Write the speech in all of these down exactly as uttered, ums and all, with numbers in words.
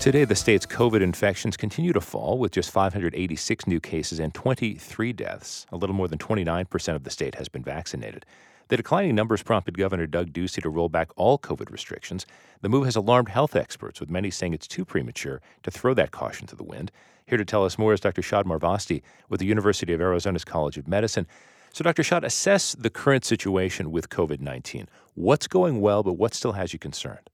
Today, the state's COVID infections continue to fall with just five hundred eighty-six new cases and twenty-three deaths. A little more than twenty-nine percent of the state has been vaccinated. The declining numbers prompted Governor Doug Ducey to roll back all COVID restrictions. The move has alarmed health experts, with many saying it's too premature to throw that caution to the wind. Here to tell us more is Doctor Shad Marvasti with the University of Arizona's College of Medicine. So, Doctor Shad, assess the current situation with COVID nineteen. What's going well, but what still has you concerned?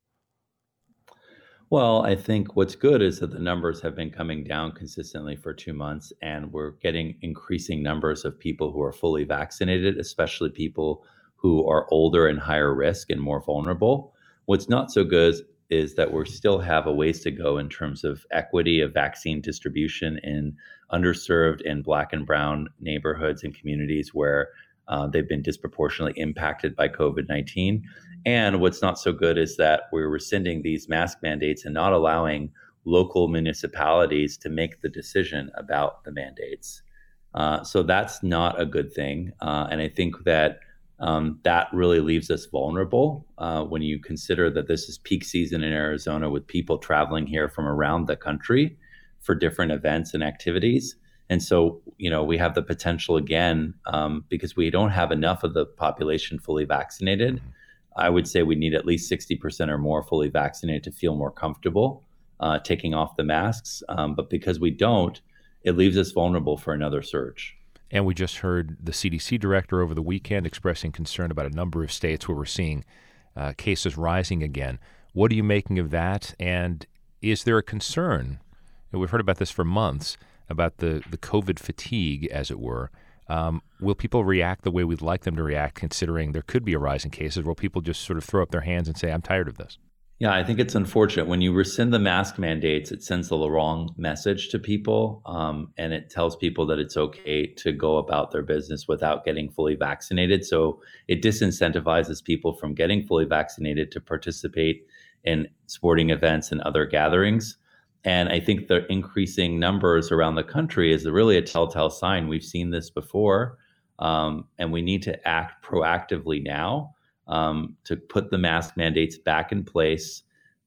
Well, I think what's good is that the numbers have been coming down consistently for two months, and we're getting increasing numbers of people who are fully vaccinated, especially people who are older and higher risk and more vulnerable. What's not so good is that we still have a ways to go in terms of equity of vaccine distribution in underserved and Black and brown neighborhoods and communities where uh, they've been disproportionately impacted by COVID nineteen. And what's not so good is that we're rescinding these mask mandates and not allowing local municipalities to make the decision about the mandates. Uh, so that's not a good thing. Uh, and I think that um, that really leaves us vulnerable uh, when you consider that this is peak season in Arizona with people traveling here from around the country for different events and activities. And so, you know, we have the potential again, um, because we don't have enough of the population fully vaccinated. I would say we need at least sixty percent or more fully vaccinated to feel more comfortable uh, taking off the masks. Um, but because we don't, it leaves us vulnerable for another surge. And we just heard the C D C director over the weekend expressing concern about a number of states where we're seeing uh, cases rising again. What are you making of that? And is there a concern, and we've heard about this for months, about the, the COVID fatigue, as it were? Um, will people react the way we'd like them to react, considering there could be a rise in cases? Will people just sort of throw up their hands and say, I'm tired of this? Yeah, I think it's unfortunate. When you rescind the mask mandates, it sends the wrong message to people, um, and it tells people that it's okay to go about their business without getting fully vaccinated. So it disincentivizes people from getting fully vaccinated to participate in sporting events and other gatherings. And I think the increasing numbers around the country is really a telltale sign. We've seen this before, um, and we need to act proactively now um, to put the mask mandates back in place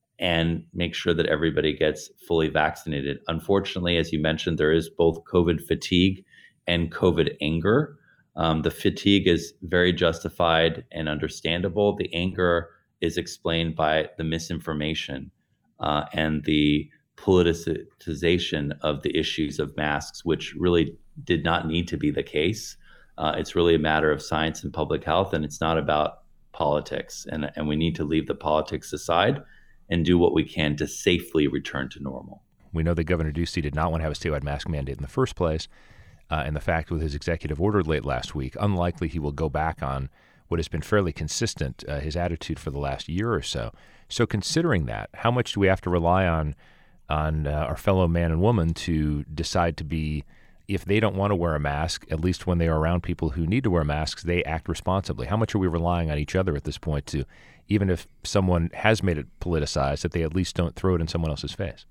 and make sure that everybody gets fully vaccinated. Unfortunately, as you mentioned, there is both COVID fatigue and COVID anger. Um, the fatigue is very justified and understandable. The anger is explained by the misinformation uh, and the politicization of the issues of masks, which really did not need to be the case. Uh, it's really a matter of science and public health, and it's not about politics. And, and we need to leave the politics aside and do what we can to safely return to normal. We know that Governor Ducey did not want to have a statewide mask mandate in the first place. Uh, and the fact with his executive order late last week, unlikely he will go back on what has been fairly consistent, uh, his attitude for the last year or so. So considering that, how much do we have to rely on on uh, our fellow man and woman to decide to be, if they don't want to wear a mask, at least when they are around people who need to wear masks, they act responsibly? How much are we relying on each other at this point to, even if someone has made it politicized, that they at least don't throw it in someone else's face?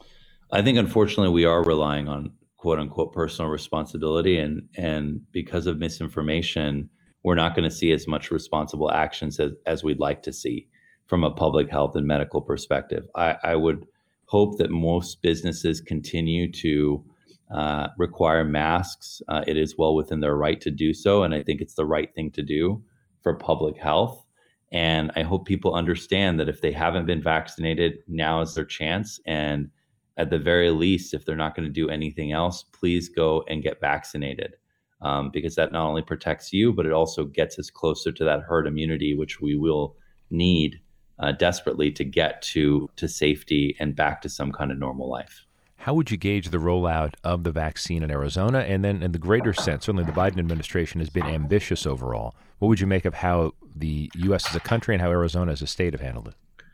I think, unfortunately, we are relying on quote unquote personal responsibility. And, and because of misinformation, we're not going to see as much responsible actions as, as we'd like to see from a public health and medical perspective. I, I would hope that most businesses continue to uh, require masks. Uh, it is well within their right to do so. And I think it's the right thing to do for public health. And I hope people understand that if they haven't been vaccinated, now is their chance. And at the very least, if they're not going to do anything else, please go and get vaccinated. Um, because that not only protects you, but it also gets us closer to that herd immunity, which we will need Uh, desperately to get to to safety and back to some kind of normal life. How would you gauge the rollout of the vaccine in Arizona? And then in the greater sense, certainly the Biden administration has been ambitious overall. What would you make of how the U S as a country and how Arizona as a state have handled it?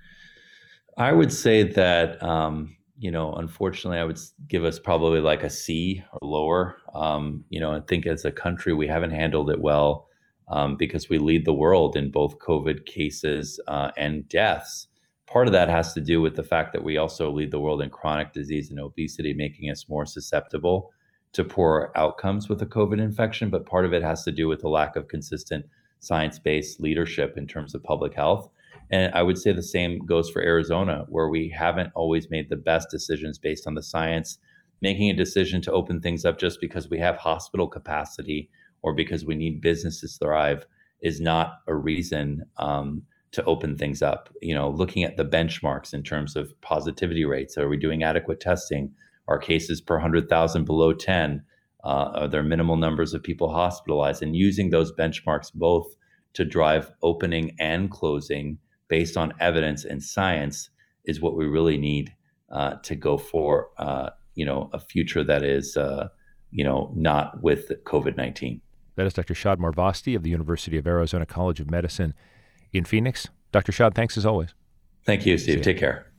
I would say that, um, you know, unfortunately, I would give us probably like a C or lower. Um, you know, I think as a country, we haven't handled it well. Um, because we lead the world in both COVID cases uh, and deaths. Part of that has to do with the fact that we also lead the world in chronic disease and obesity, making us more susceptible to poor outcomes with a COVID infection. But part of it has to do with the lack of consistent science-based leadership in terms of public health. And I would say the same goes for Arizona, where we haven't always made the best decisions based on the science. Making a decision to open things up just because we have hospital capacity or because we need businesses to thrive is not a reason um, to open things up. You know, looking at the benchmarks in terms of positivity rates, are we doing adequate testing? Are cases per one hundred thousand below ten? Uh, are there minimal numbers of people hospitalized? And using those benchmarks both to drive opening and closing based on evidence and science is what we really need uh, to go for, uh, you know, a future that is, uh, you know, not with COVID nineteen. That is Doctor Shad Marvasti of the University of Arizona College of Medicine in Phoenix. Doctor Shad, thanks as always. Thank you, Steve. Take care.